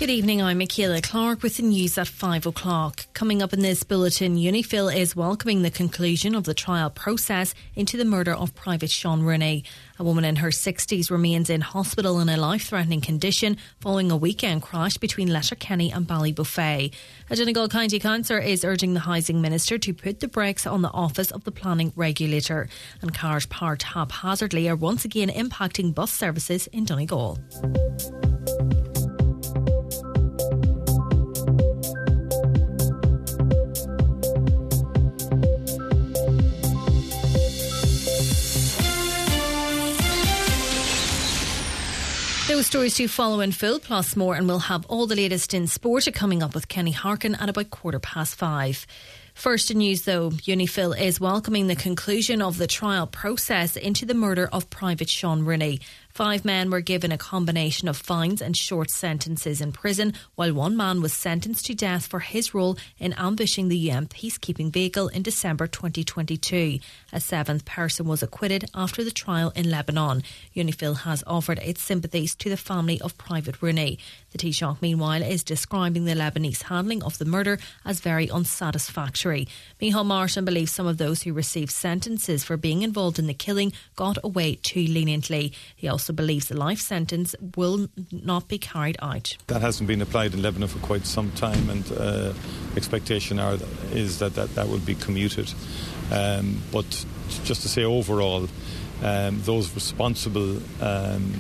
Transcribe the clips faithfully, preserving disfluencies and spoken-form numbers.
Good evening, I'm Michaela Clark with the news at five o'clock. Coming up in this bulletin, UniFil is welcoming the conclusion of the trial process into the murder of Private Sean Rooney. A woman in her sixties remains in hospital in a life-threatening condition following a weekend crash between Letterkenny and Ballybofey. A Donegal County Councillor is urging the Housing Minister to put the brakes on the Office of the Planning Regulator. And cars parked haphazardly are once again impacting bus services in Donegal. Those stories to follow in full, plus more, and we'll have all the latest in sport coming up with Kenny Harkin at about quarter past five. First in news though, UniFil is welcoming the conclusion of the trial process into the murder of Private Sean Rooney. Five men were given a combination of fines and short sentences in prison, while one man was sentenced to death for his role in ambushing the U N peacekeeping vehicle in December twenty twenty-two. A seventh person was acquitted after the trial in Lebanon. UniFil has offered its sympathies to the family of Private Rooney. The Taoiseach, meanwhile, is describing the Lebanese handling of the murder as very unsatisfactory. Micheál Martin believes some of those who received sentences for being involved in the killing got away too leniently. He also believes the life sentence will not be carried out. That hasn't been applied in Lebanon for quite some time, and uh, expectation are, is that, that that will be commuted. Um, but just to say overall, um, those responsible um,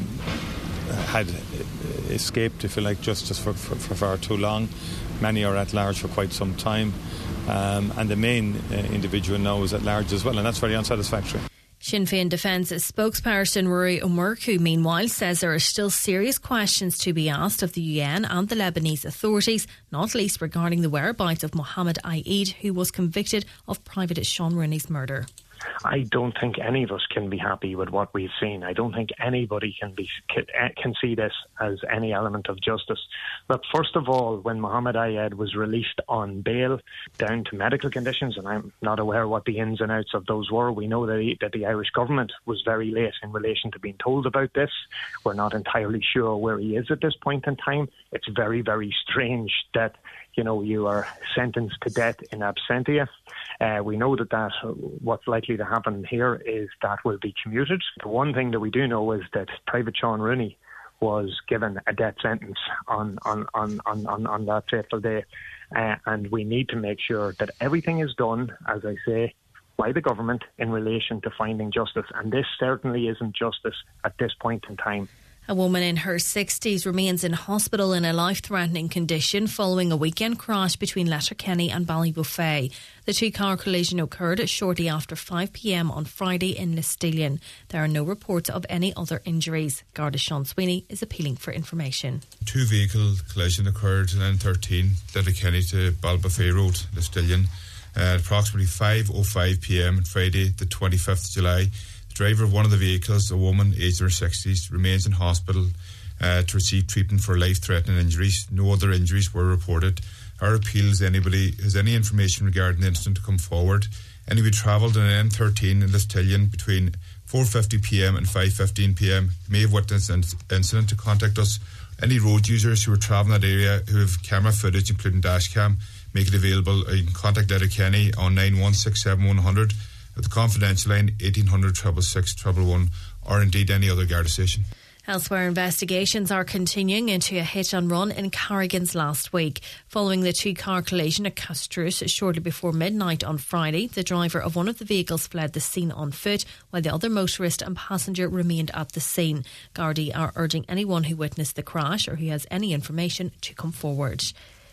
had escaped, if you like, justice for, for, for far too long. Many are at large for quite some time, um, and the main uh, individual now is at large as well, and that's very unsatisfactory. Sinn Féin Defence spokesperson Rory O'Murku, meanwhile, says there are still serious questions to be asked of the U N and the Lebanese authorities, not least regarding the whereabouts of Mohammed Aid, who was convicted of Private Sean Rooney's murder. I don't think any of us can be happy with what we've seen. I don't think anybody can be can see this as any element of justice. But first of all, when Mohammed Ayed was released on bail down to medical conditions, and I'm not aware what the ins and outs of those were, we know that, he, that the Irish government was very late in relation to being told about this. We're not entirely sure where he is at this point in time. It's very, very strange that you know, you are sentenced to death in absentia. Uh, we know that, that what's likely to happen here is that will be commuted. The one thing that we do know is that Private Sean Rooney was given a death sentence on, on, on, on, on, on that fateful day. Uh, and we need to make sure that everything is done, as I say, by the government in relation to finding justice. And this certainly isn't justice at this point in time. A woman in her sixties remains in hospital in a life-threatening condition following a weekend crash between Letterkenny and Ballybofey. The two-car collision occurred shortly after five p m on Friday in Listilian. There are no reports of any other injuries. Garda Sean Sweeney is appealing for information. Two-vehicle collision occurred in N thirteen, Letterkenny to Ballybofey Road, Listilian, at approximately five oh five p m on Friday, the twenty-fifth of July. The driver of one of the vehicles, a woman aged in her sixties, remains in hospital uh, to receive treatment for life-threatening injuries. No other injuries were reported. Our appeal is anybody has any information regarding the incident to come forward. Anybody travelled in N thirteen in Listilian between four fifty p m and five fifteen p m may have witnessed an incident to contact us. Any road users who are travelling that area who have camera footage, including dash cam, make it available. You can contact Letterkenny on nine one six seven one hundred. At the confidential line eighteen hundred, six six six, one one one, or indeed any other Garda station. Elsewhere, investigations are continuing into a hit and run in Carrigans last week. Following the two-car collision at Castrus shortly before midnight on Friday, the driver of one of the vehicles fled the scene on foot, while the other motorist and passenger remained at the scene. Gardaí are urging anyone who witnessed the crash or who has any information to come forward.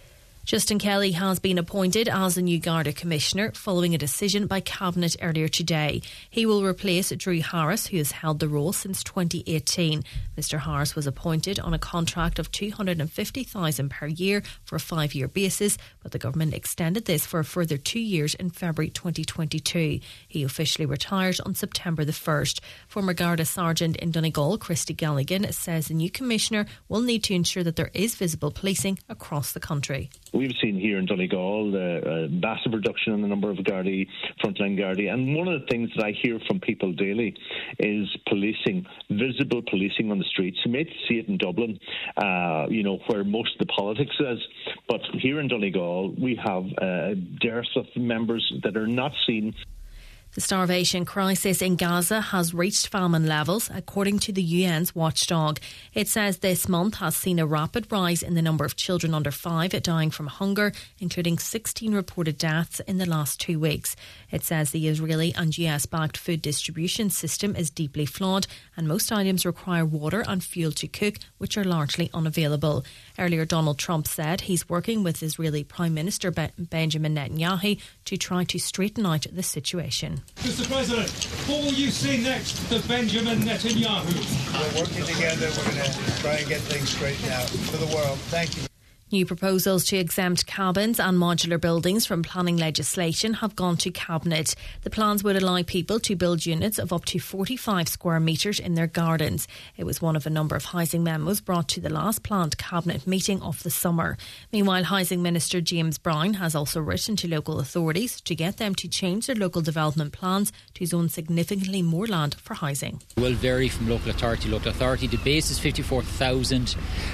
Justin Kelly has been appointed as the new Garda Commissioner following a decision by Cabinet earlier today. He will replace Drew Harris, who has held the role since twenty eighteen. Mr Harris was appointed on a contract of two hundred fifty thousand dollars per year for a five-year basis, but the government extended this for a further two years in February twenty twenty-two. He officially retires on September the first. Former Garda Sergeant in Donegal, Christy Galligan, says the new Commissioner will need to ensure that there is visible policing across the country. We've seen here in Donegal uh, a massive reduction in the number of Gardaí, frontline Gardaí, and one of the things that I hear from people daily is policing, visible policing on the streets. You may see it in Dublin, uh, you know, where most of the politics is, but here in Donegal we have a dearth of members that are not seen. The starvation crisis in Gaza has reached famine levels, according to the U N's watchdog. It says this month has seen a rapid rise in the number of children under five dying from hunger, including sixteen reported deaths in the last two weeks. It says the Israeli and U S-backed food distribution system is deeply flawed, and most items require water and fuel to cook, which are largely unavailable. Earlier, Donald Trump said he's working with Israeli Prime Minister Be- Benjamin Netanyahu to try to straighten out the situation. Mister President, what will you see next to Benjamin Netanyahu? We're working together. We're going to try and get things straightened out for the world. Thank you. New proposals to exempt cabins and modular buildings from planning legislation have gone to Cabinet. The plans would allow people to build units of up to forty-five square metres in their gardens. It was one of a number of housing memos brought to the last planned Cabinet meeting of the summer. Meanwhile, Housing Minister James Brown has also written to local authorities to get them to change their local development plans to zone significantly more land for housing. It will vary from local authority to local authority. The base is fifty-four thousand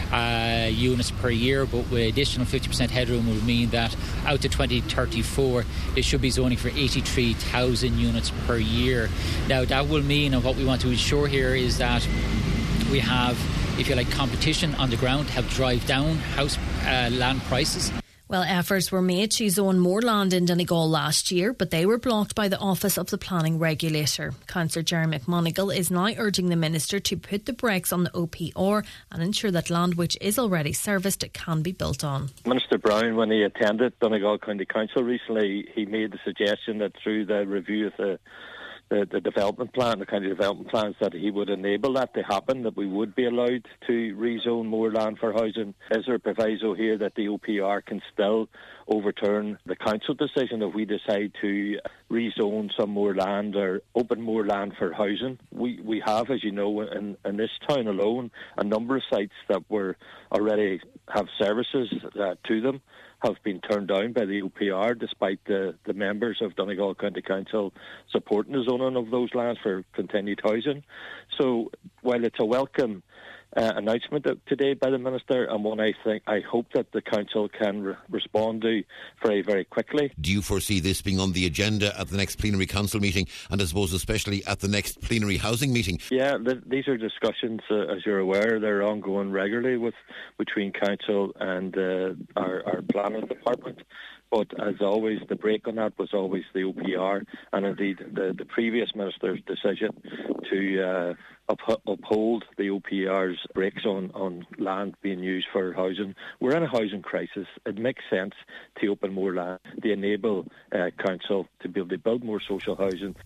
uh, units per year, but with additional fifty percent headroom will mean that out to twenty thirty-four it should be zoning for eighty-three thousand units per year. Now that will mean, and what we want to ensure here is that we have, if you like, competition on the ground, help drive down house uh, land prices. Well, efforts were made to zone more land in Donegal last year, but they were blocked by the Office of the Planning Regulator. Councillor Jerry McMonigal is now urging the Minister to put the brakes on the O P R and ensure that land which is already serviced can be built on. Minister Brown, when he attended Donegal County Council recently, he made the suggestion that through the review of the The, the development plan, the county development plans, that he would enable that to happen, that we would be allowed to rezone more land for housing. Is there a proviso here that the O P R can still overturn the council decision if we decide to rezone some more land or open more land for housing? We we have, as you know, in, in this town alone, a number of sites that were already have services uh, to them have been turned down by the O P R despite the, the members of Donegal County Council supporting the zoning of those lands for continued housing. So while it's a welcome uh, announcement today by the Minister, and one I think I hope that the Council can re- respond to very, very quickly. Do you foresee this being on the agenda at the next plenary council meeting, and I suppose especially at the next plenary housing meeting? Yeah, th- these are discussions, uh, as you're aware, they're ongoing regularly with between Council and uh, our, our planning department. But as always, the break on that was always the O P R, and indeed the, the previous Minister's decision to uh, up, uphold the O P R's brakes on, on land being used for housing. We're in a housing crisis. It makes sense to open more land to enable uh, Council to be able to build more social housing.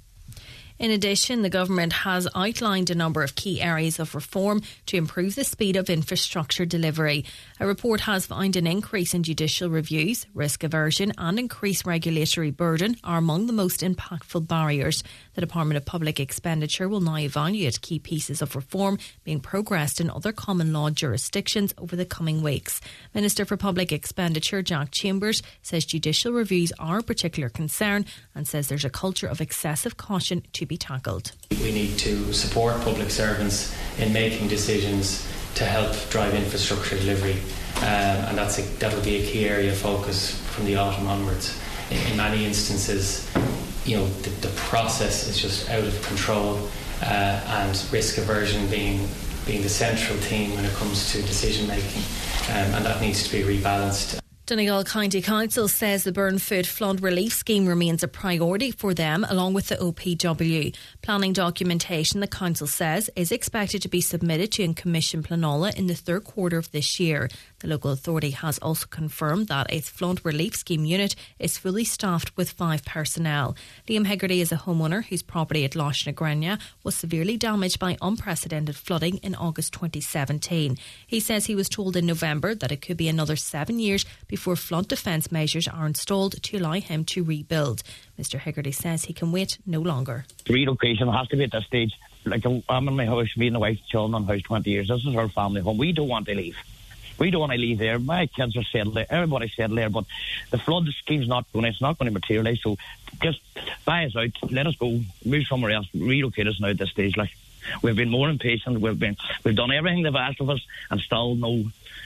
In addition, the government has outlined a number of key areas of reform to improve the speed of infrastructure delivery. A report has found an increase in judicial reviews, risk aversion and increased regulatory burden are among the most impactful barriers. The Department of Public Expenditure will now evaluate key pieces of reform being progressed in other common law jurisdictions over the coming weeks. Minister for Public Expenditure Jack Chambers says judicial reviews are a particular concern and says there's a culture of excessive caution to be tackled. We need to support public servants in making decisions to help drive infrastructure delivery, um, and that's a, that'll be a key area of focus from the autumn onwards. In, in many instances, you know, the, the process is just out of control, uh, and risk aversion being being the central theme when it comes to decision making, um, and that needs to be rebalanced. Donegal County Council says the Burnfoot Flood Relief Scheme remains a priority for them along with the O P W. Planning documentation, the Council says, is expected to be submitted to Commission Planola in the third quarter of this year. The local authority has also confirmed that its Flood Relief Scheme unit is fully staffed with five personnel. Liam Hegarty is a homeowner whose property at Loch na Grania was severely damaged by unprecedented flooding in August twenty seventeen. He says he was told in November that it could be another seven years before before flood defence measures are installed to allow him to rebuild. Mister Hegarty says he can wait no longer. Relocation has to be at this stage. Like, I'm in my house, me and the wife chilling on house twenty years. This is our family home. We don't want to leave. we don't want to leave there. My kids are settled there. Everybody's settled there. But the flood scheme's not going. It's not going to materialise. So just buy us out. Let us go. Move somewhere else. Relocate us now at this stage. Like we've been more impatient. We've been we've done everything they've asked of us, and still no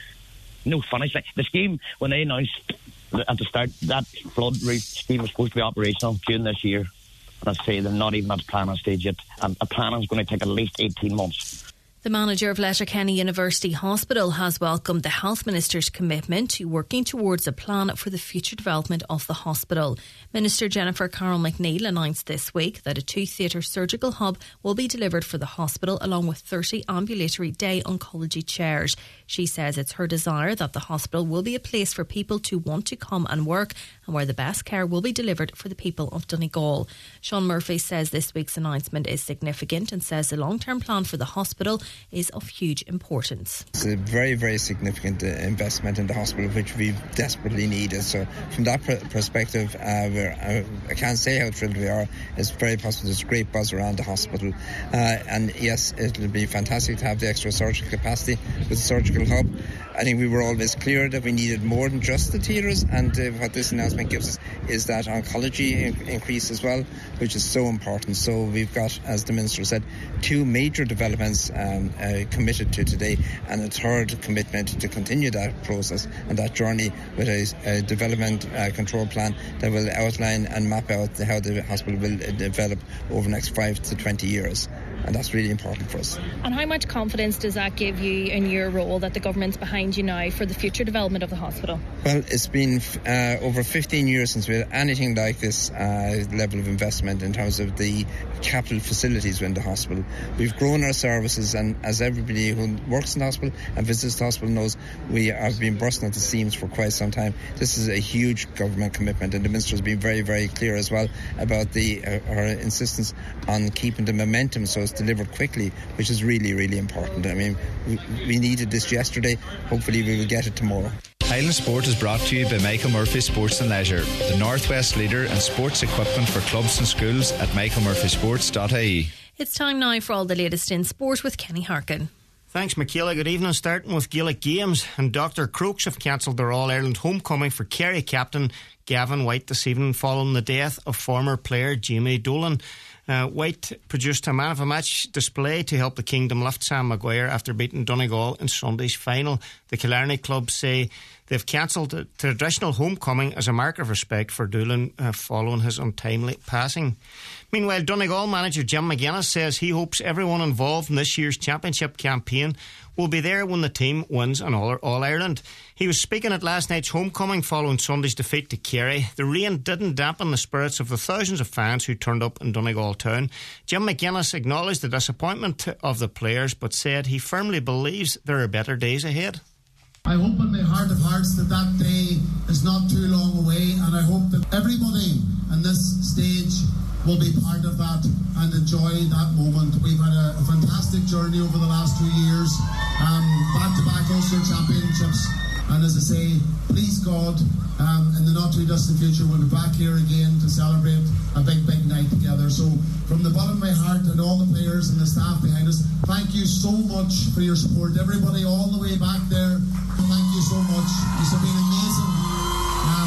no finish. Like the scheme when they announced at the start that flood route scheme was supposed to be operational June this year. And I say they're not even at the planning stage yet. And a plan is going to take at least eighteen months. The manager of Letterkenny University Hospital has welcomed the Health Minister's commitment to working towards a plan for the future development of the hospital. Minister Jennifer Carroll McNeil announced this week that a two-theatre surgical hub will be delivered for the hospital along with thirty ambulatory day oncology chairs. She says it's her desire that the hospital will be a place for people to want to come and work and where the best care will be delivered for the people of Donegal. Sean Murphy says this week's announcement is significant and says the long-term plan for the hospital is of huge importance. It's a very, very significant uh, investment in the hospital, which we desperately needed. So from that pr- perspective, uh, we're, uh, I can't say how thrilled we are. It's very positive. There's great buzz around the hospital. Uh, and yes, it'll be fantastic to have the extra surgical capacity with the surgical hub. I think we were always clear that we needed more than just the theatres, and uh, what this announcement gives us is that oncology in- increase as well, which is so important. So we've got, as the Minister said, two major developments um, uh, committed to today, and a third commitment to continue that process and that journey with a, a development uh, control plan that will outline and map out how the hospital will uh, develop over the next five to twenty years. And that's really important for us. And how much confidence does that give you in your role that the government's behind you now for the future development of the hospital? Well, it's been uh, over fifteen years since we had anything like this uh, level of investment in terms of the capital facilities within the hospital. We've grown our services, and as everybody who works in the hospital and visits the hospital knows, we have been bursting at the seams for quite some time. This is a huge government commitment, and the Minister has been very, very clear as well about the uh, our insistence on keeping the momentum so it's delivered quickly, which is really, really important. I mean, we, we needed this yesterday. Hopefully we will get it tomorrow. Highland Sport is brought to you by Michael Murphy Sports and Leisure, the Northwest leader in sports equipment for clubs and schools at michael murphy sports dot I E. It's time now for all the latest in sport with Kenny Harkin. Thanks, Michaela. Good evening. Starting with Gaelic Games, and Doctor Crokes have cancelled their All-Ireland homecoming for Kerry captain Gavin White this evening following the death of former player Jamie Dolan. Uh, White produced a man of a match display to help the Kingdom lift Sam Maguire after beating Donegal in Sunday's final. The Killarney club say they've cancelled the traditional homecoming as a mark of respect for Dolan uh, following his untimely passing. Meanwhile, Donegal manager Jim McGuinness says he hopes everyone involved in this year's championship campaign will be there when the team wins an All-Ireland. He was speaking at last night's homecoming following Sunday's defeat to Kerry. The rain didn't dampen the spirits of the thousands of fans who turned up in Donegal town. Jim McGuinness acknowledged the disappointment of the players but said he firmly believes there are better days ahead. I hope in my heart of hearts that that day is not too long away, and I hope that everybody on this stage will be part of that and enjoy that moment. We've had a, a fantastic journey over the last two years, um, back-to-back Ulster Championships, and as I say, please God, um, in the not-too-distant future we'll be back here again to celebrate a big, big night together. So from the bottom of my heart and all the players and the staff behind us, thank you so much for your support. Everybody all the way back there, thank you so much. It's been amazing. Um,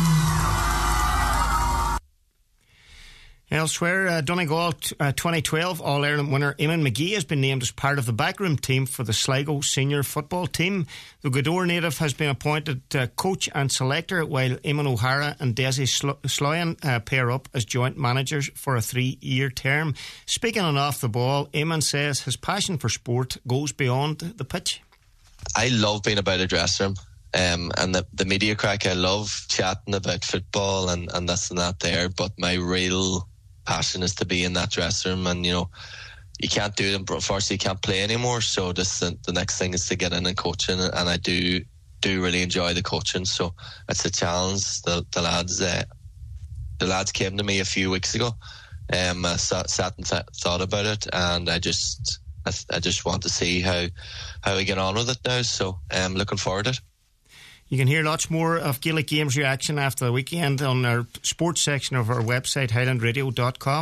Elsewhere, uh, Donegal uh, twenty twelve All-Ireland winner Eamon McGee has been named as part of the backroom team for the Sligo senior football team. The Gweedore native has been appointed uh, coach and selector, while Eamon O'Hara and Desi Sl- Sloyan uh, pair up as joint managers for a three-year term. Speaking on off the ball, Eamon says his passion for sport goes beyond the pitch. I love being about a dressing room. Um, and the, the media crack, I love chatting about football and, and this and that there, but my real passion is to be in that dressing room, and you know you can't do it, and unfortunately you can't play anymore, so this the, the next thing is to get in and coaching, and I do do really enjoy the coaching, so it's a challenge. The, the lads uh, the lads came to me a few weeks ago, um, I sat, sat and th- thought about it, and I just I, I just want to see how how we get on with it now, so I'm um, looking forward to it. You can hear lots more of Gaelic Games reaction after the weekend on our sports section of our website, highland radio dot com.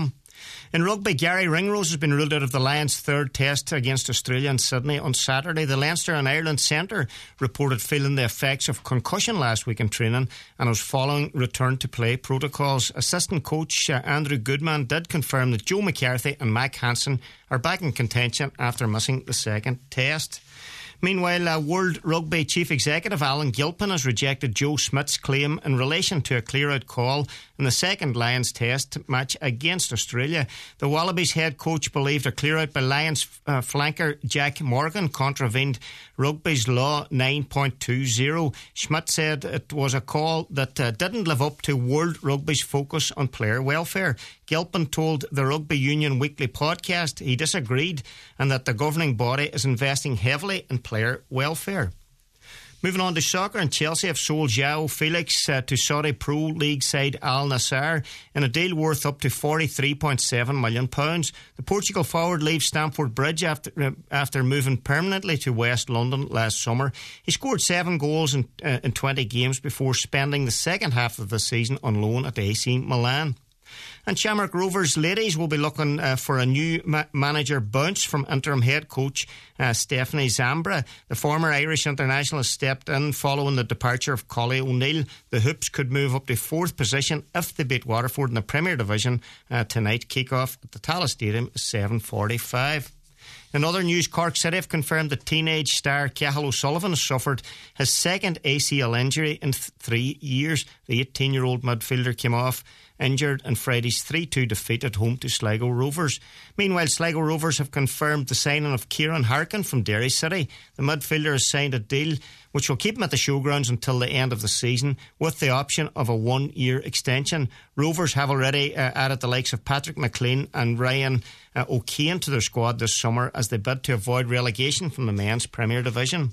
In rugby, Gary Ringrose has been ruled out of the Lions' third test against Australia in Sydney on Saturday. The Leinster and Ireland centre reported feeling the effects of concussion last week in training and was following return to play protocols. Assistant coach uh, Andrew Goodman did confirm that Joe McCarthy and Mac Hansen are back in contention after missing the second test. Meanwhile, uh, World Rugby Chief Executive Alan Gilpin has rejected Joe Smith's claim in relation to a clear-out call in the second Lions test match against Australia. The Wallabies head coach believed a clear-out by Lions uh, flanker Jack Morgan contravened Rugby's Law nine point two zero. Schmidt said it was a call that uh, didn't live up to World Rugby's focus on player welfare. Gilpin told the Rugby Union Weekly podcast he disagreed and that the governing body is investing heavily in player welfare. Moving on to soccer, and Chelsea have sold João Felix uh, to Saudi Pro League side Al Nassr in a deal worth up to forty-three point seven million pounds. The Portugal forward leaves Stamford Bridge after uh, after moving permanently to West London last summer. He scored seven goals in, uh, in twenty games before spending the second half of the season on loan at A C Milan. And Shamrock Rovers ladies will be looking uh, for a new ma- manager bounce from interim head coach uh, Stephanie Zambra. The former Irish international has stepped in following the departure of Collie O'Neill. The Hoops could move up to fourth position if they beat Waterford in the Premier Division uh, tonight. Kick-off at the Tallaght Stadium is seven forty-five. In other news, Cork City have confirmed that teenage star Cathal O'Sullivan has suffered his second A C L injury in th- three years. The eighteen-year-old midfielder came off injured in Friday's three two defeat at home to Sligo Rovers. Meanwhile, Sligo Rovers have confirmed the signing of Kieran Harkin from Derry City. The midfielder has signed a deal which will keep him at the showgrounds until the end of the season, with the option of a one-year extension. Rovers have already uh, added the likes of Patrick McLean and Ryan uh, O'Kane to their squad this summer as they bid to avoid relegation from the men's Premier Division.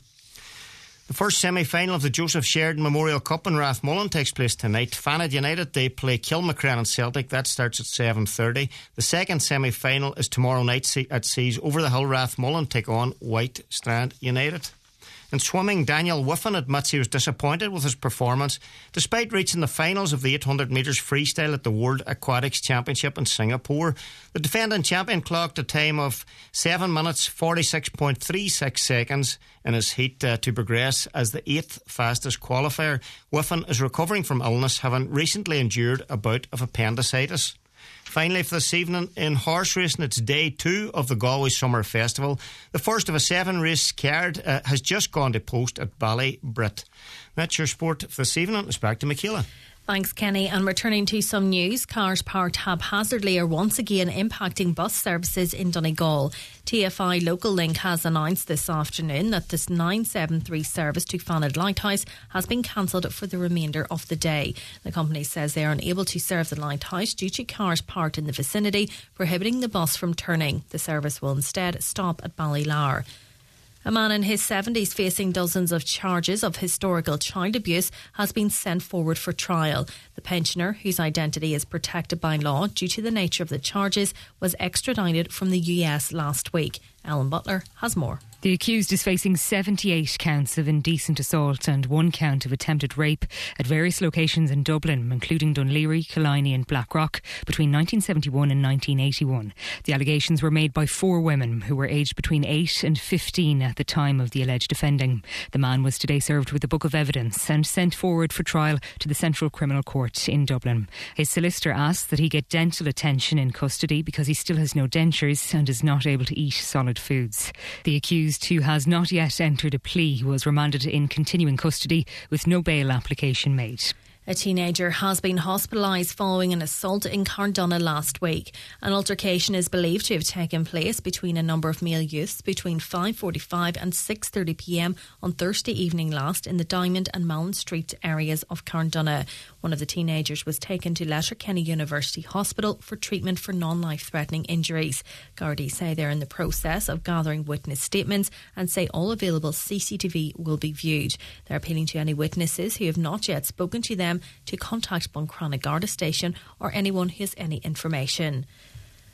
The first semi-final of the Joseph Sheridan Memorial Cup in Rathmullen takes place tonight. Fanad United, they play Kilmacrennan and Celtic. That starts at seven thirty. The second semi-final is tomorrow night at Seas. Over the Hill, Rathmullen take on White Strand United. In swimming, Daniel Wiffen admits he was disappointed with his performance despite reaching the finals of the eight hundred metres freestyle at the World Aquatics Championship in Singapore. The defending champion clocked a time of seven minutes forty-six point three six seconds in his heat uh, to progress as the eighth fastest qualifier. Wiffen is recovering from illness, having recently endured a bout of appendicitis. Finally, for this evening, in horse racing, it's day two of the Galway Summer Festival. The first of a seven-race card uh, has just gone to post at Ballybrit. That's your sport for this evening. It's back to Michaela. Thanks, Kenny. And returning to some news, cars parked haphazardly are once again impacting bus services in Donegal. T F I Local Link has announced this afternoon that this nine seven three service to Fanad Lighthouse has been cancelled for the remainder of the day. The company says they are unable to serve the lighthouse due to cars parked in the vicinity, prohibiting the bus from turning. The service will instead stop at Ballylar. A man in his seventies facing dozens of charges of historical child abuse has been sent forward for trial. The pensioner, whose identity is protected by law due to the nature of the charges, was extradited from the U S last week. Ellen Butler has more. The accused is facing seventy-eight counts of indecent assault and one count of attempted rape at various locations in Dublin, including Dunleary, Killiney and Blackrock, between nineteen seventy-one and nineteen eighty-one. The allegations were made by four women who were aged between eight and fifteen at the time of the alleged offending. The man was today served with a book of evidence and sent forward for trial to the Central Criminal Court in Dublin. His solicitor asks that he get dental attention in custody because he still has no dentures and is not able to eat solid foods. The accused, who has not yet entered a plea, was remanded in continuing custody with no bail application made. A teenager has been hospitalised following an assault in Carndonagh last week. An altercation is believed to have taken place between a number of male youths between five forty-five and six thirty p m on Thursday evening last in the Diamond and Malin Street areas of Carndonagh. One of the teenagers was taken to Letterkenny University Hospital for treatment for non-life-threatening injuries. Gardaí say they're in the process of gathering witness statements and say all available C C T V will be viewed. They're appealing to any witnesses who have not yet spoken to them to contact Buncrana Garda Station or anyone who has any information.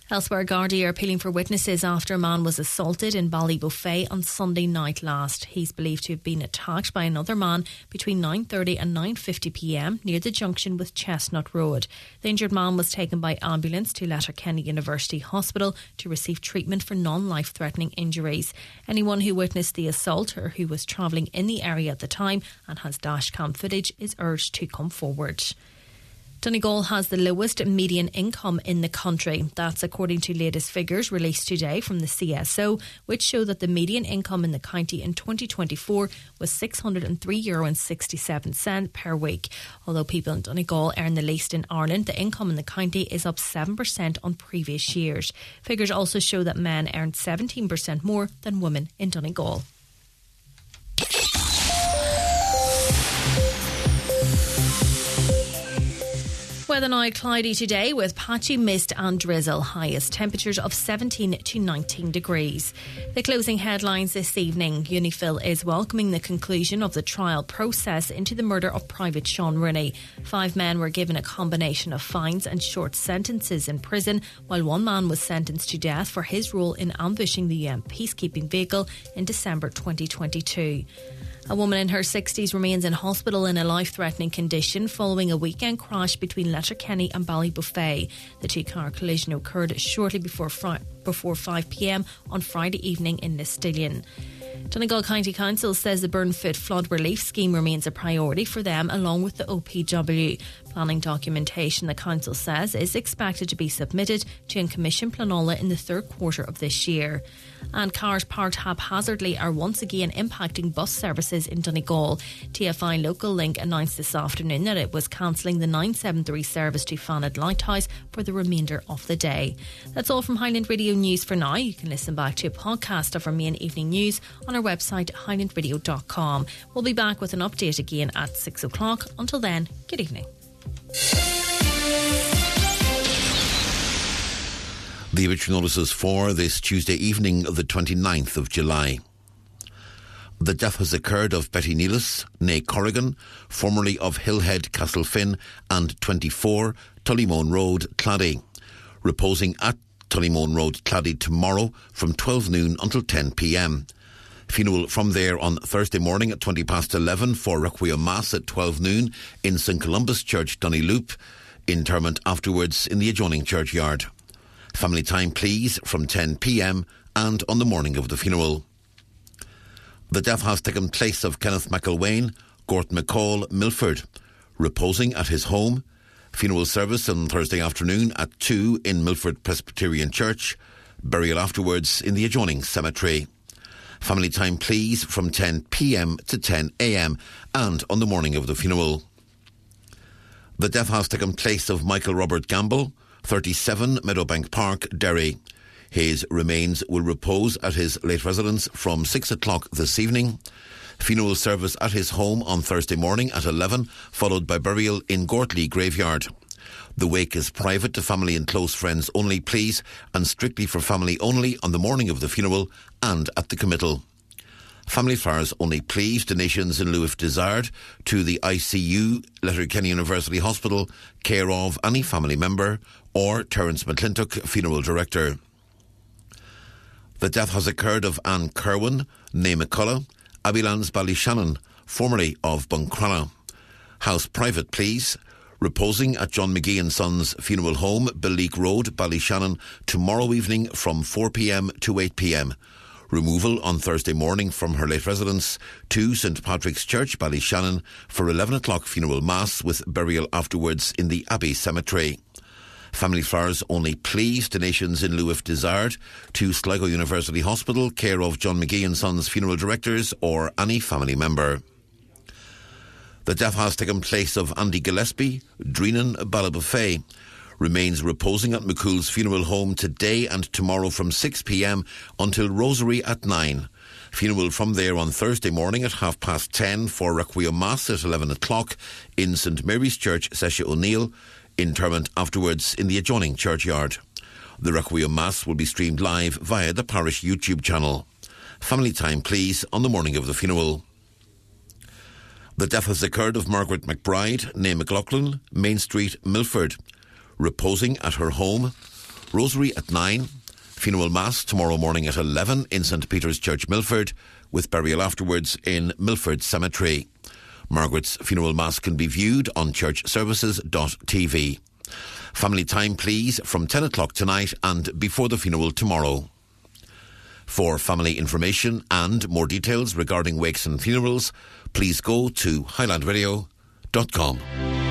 Elsewhere, Gardaí are appealing for witnesses after a man was assaulted in Ballybofey on Sunday night last. He's believed to have been attacked by another man between nine thirty and nine fifty p m near the junction with Chestnut Road. The injured man was taken by ambulance to Letterkenny University Hospital to receive treatment for non-life-threatening injuries. Anyone who witnessed the assault or who was travelling in the area at the time and has dashcam footage is urged to come forward. Donegal has the lowest median income in the country. That's according to latest figures released today from the C S O, which show that the median income in the county in twenty twenty-four was six hundred three euro sixty-seven per week. Although people in Donegal earn the least in Ireland, the income in the county is up seven percent on previous years. Figures also show that men earned seventeen percent more than women in Donegal. Weather now cloudy today with patchy mist and drizzle. Highest temperatures of seventeen to nineteen degrees. The closing headlines this evening. Unifil is welcoming the conclusion of the trial process into the murder of Private Sean Rooney. Five men were given a combination of fines and short sentences in prison, while one man was sentenced to death for his role in ambushing the U N peacekeeping vehicle in December twenty twenty-two. A woman in her sixties remains in hospital in a life-threatening condition following a weekend crash between Letterkenny and Ballybofey. The two-car collision occurred shortly before fri- before five p m on Friday evening in Listillion. Donegal County Council says the Burnfoot flood relief scheme remains a priority for them along with the O P W. Planning documentation, the council says, is expected to be submitted to An Commission Planola in the third quarter of this year. And cars parked haphazardly are once again impacting bus services in Donegal. T F I Local Link announced this afternoon that it was cancelling the nine seven three service to Fanad Lighthouse for the remainder of the day. That's all from Highland Radio News for now. You can listen back to a podcast of our main evening news on our website highland radio dot com. We'll be back with an update again at six o'clock. Until then, good evening. The obituary notices for this Tuesday evening of the twenty-ninth of July. The death has occurred of Betty Nealis, née Corrigan, formerly of Hillhead, Castlefin, and twenty-four Tullymone Road, Clady, reposing at Tullymone Road, Clady tomorrow from twelve noon until ten p m. Funeral from there on Thursday morning at twenty past eleven for Requiem Mass at twelve noon in St Columbus Church, Dunnyloop. Interment afterwards in the adjoining churchyard. Family time, please, from ten p m and on the morning of the funeral. The death has taken place of Kenneth McElwain, Gort McCall, Milford, reposing at his home. Funeral service on Thursday afternoon at two in Milford Presbyterian Church. Burial afterwards in the adjoining cemetery. Family time, please, from ten p m to ten a m and on the morning of the funeral. The death has taken place of Michael Robert Gamble, thirty-seven Meadowbank Park, Derry. His remains will repose at his late residence from six o'clock this evening. Funeral service at his home on Thursday morning at eleven, followed by burial in Gortley Graveyard. The wake is private to family and close friends only, please, and strictly for family only on the morning of the funeral and at the committal. Family flowers only, please. Donations in lieu if desired to the I C U, Letterkenny University Hospital, care of any family member or Terence McClintock, funeral director. The death has occurred of Anne Kerwin, née McCullough, Abbeylands Ballyshannon, formerly of Buncrana. House private, please. Reposing at John McGee and Sons Funeral Home, Billeek Road, Ballyshannon, tomorrow evening from four p m to eight p m. Removal on Thursday morning from her late residence to St Patrick's Church, Ballyshannon, for eleven o'clock funeral mass with burial afterwards in the Abbey Cemetery. Family flowers only, please. Donations in lieu if desired to Sligo University Hospital, care of John McGee and Sons funeral directors or any family member. The death has taken place of Andy Gillespie, Dreenan Ballybofey. Remains reposing at McCool's funeral home today and tomorrow from six p m until Rosary at nine. Funeral from there on Thursday morning at half past ten for Requiem Mass at eleven o'clock in St Mary's Church, Sesha O'Neill. Interment afterwards in the adjoining churchyard. The Requiem Mass will be streamed live via the parish YouTube channel. Family time, please, on the morning of the funeral. The death has occurred of Margaret McBride, née McLaughlin, Main Street, Milford, reposing at her home. Rosary at nine. Funeral Mass tomorrow morning at eleven in St Peter's Church, Milford, with burial afterwards in Milford Cemetery. Margaret's funeral mass can be viewed on church services dot t v. Family time, please, from ten o'clock tonight and before the funeral tomorrow. For family information and more details regarding wakes and funerals, please go to highland radio dot com.